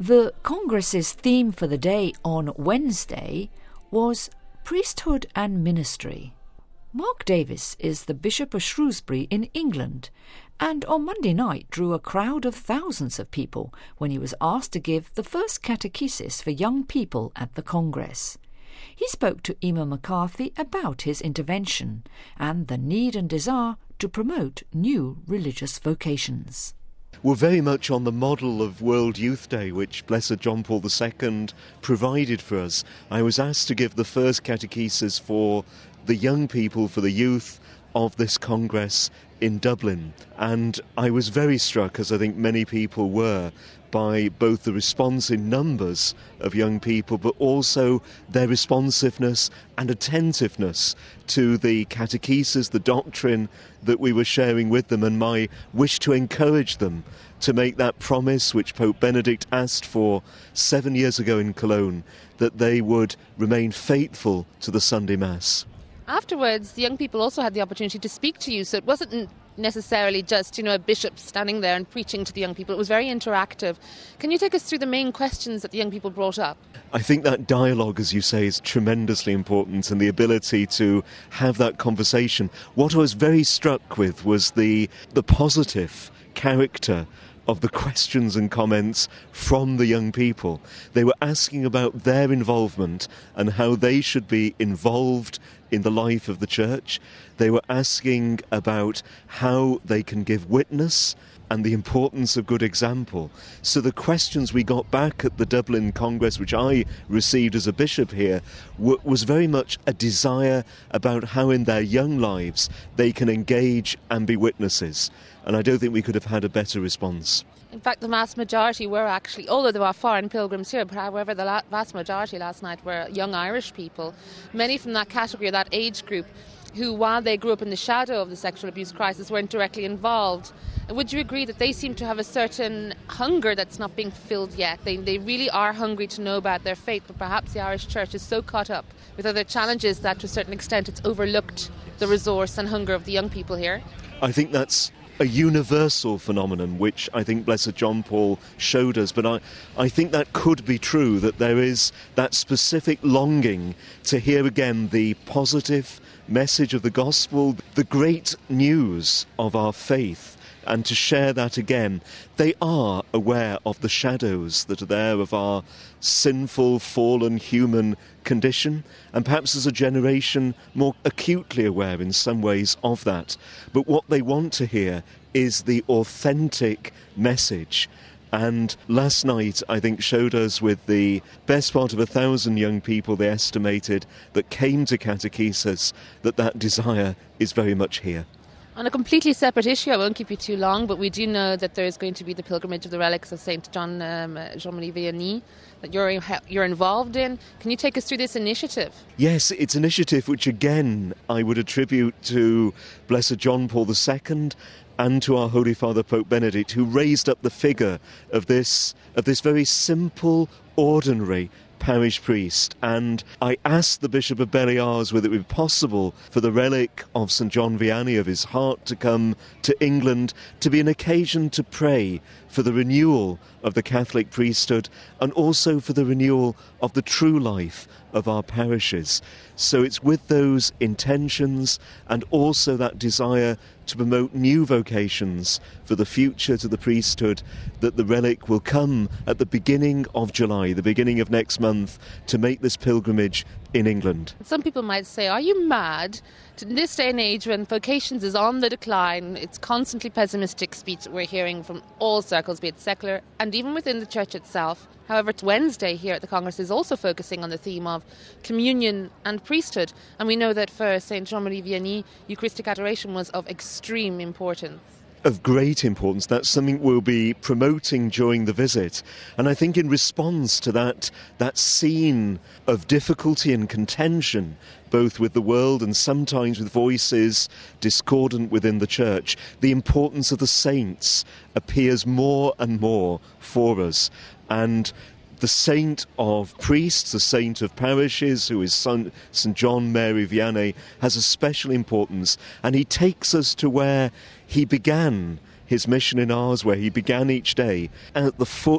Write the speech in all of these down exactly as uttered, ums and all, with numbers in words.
The Congress's theme for the day on Wednesday was Priesthood and Ministry. Mark Davis is the Bishop of Shrewsbury in England, and on Monday night drew a crowd of thousands of people when he was asked to give the first catechesis for young people at the Congress. He spoke to Emma McCarthy about his intervention and the need and desire to promote new religious vocations. We're very much on the model of World Youth Day, which Blessed John Paul the Second provided for us. I was asked to give the first catechesis for the young people, for the youth of this Congress in Dublin. And I was very struck, as I think many people were, by both the response in numbers of young people, but also their responsiveness and attentiveness to the catechesis, the doctrine that we were sharing with them, and my wish to encourage them to make that promise which Pope Benedict asked for seven years ago in Cologne, that they would remain faithful to the Sunday Mass. Afterwards, the young people also had the opportunity to speak to you, so it wasn't necessarily just, you know, a bishop standing there and preaching to the young people. It was very interactive. Can you take us through the main questions that the young people brought up? I think that dialogue, as you say, is tremendously important, and the ability to have that conversation. What I was very struck with was the the positive character of the questions and comments from the young people. They were asking about their involvement and how they should be involved in the life of the church. They were asking about how they can give witness and the importance of good example. So the questions we got back at the Dublin Congress, which I received as a bishop here, w- was very much a desire about how in their young lives they can engage and be witnesses. And I don't think we could have had a better response. In fact, the vast majority were actually, although there were foreign pilgrims here, but however, the la- vast majority last night were young Irish people, many from that category, that age group, who, while they grew up in the shadow of the sexual abuse crisis, weren't directly involved. Would you agree that they seem to have a certain hunger that's not being fulfilled yet? They, they really are hungry to know about their faith, but perhaps the Irish Church is so caught up with other challenges that to a certain extent it's overlooked the resource and hunger of the young people here? I think that's a universal phenomenon, which I think Blessed John Paul showed us. But I, I think that could be true, that there is that specific longing to hear again the positive message of the gospel, the great news of our faith, and to share that again. They are aware of the shadows that are there of our sinful, fallen human condition, and perhaps as a generation more acutely aware in some ways of that. But what they want to hear is the authentic message. And last night, I think, showed us with the best part of a thousand young people, they estimated, that came to catechesis, that that desire is very much here. On a completely separate issue, I won't keep you too long, but we do know that there is going to be the pilgrimage of the relics of Saint John um, Jean-Marie Vianney that you're you're involved in. Can you take us through this initiative? Yes, it's an initiative which, again, I would attribute to Blessed John Paul the Second and to our Holy Father Pope Benedict, who raised up the figure of this of this very simple, ordinary parish priest. And I asked the Bishop of Bellairs whether it would be possible for the relic of Saint John Vianney, of his heart, to come to England to be an occasion to pray for the renewal of the Catholic priesthood and also for the renewal of the true life of our parishes. So it's with those intentions and also that desire to promote new vocations for the future to the priesthood that the relic will come at the beginning of July, the beginning of next month, to make this pilgrimage in England. Some people might say, are you mad? In this day and age when vocations is on the decline, it's constantly pessimistic speech that we're hearing from all circles, be it secular and even within the church itself. However, it's Wednesday here at the Congress is also focusing on the theme of communion and priesthood. And we know that for Saint Jean-Marie Vianney, Eucharistic adoration was of extreme importance. Of great importance. That's something we'll be promoting during the visit. And I think in response to that, that scene of difficulty and contention, both with the world and sometimes with voices discordant within the church, the importance of the saints appears more and more for us. And the saint of priests, the saint of parishes, who is Saint John Mary Vianney, has a special importance. And he takes us to where he began his mission in ours, where he began each day, at the foot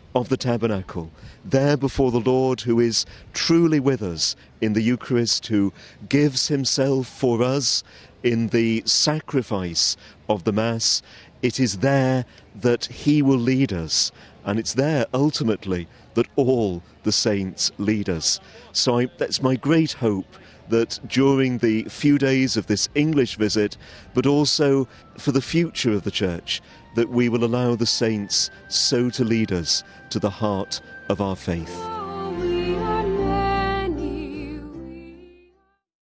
of the tabernacle, there before the Lord who is truly with us in the Eucharist, who gives himself for us in the sacrifice of the Mass. It is there that he will lead us, and it's there ultimately that all the saints lead us. So I, that's my great hope, that during the few days of this English visit, but also for the future of the Church, that we will allow the saints so to lead us to the heart of our faith.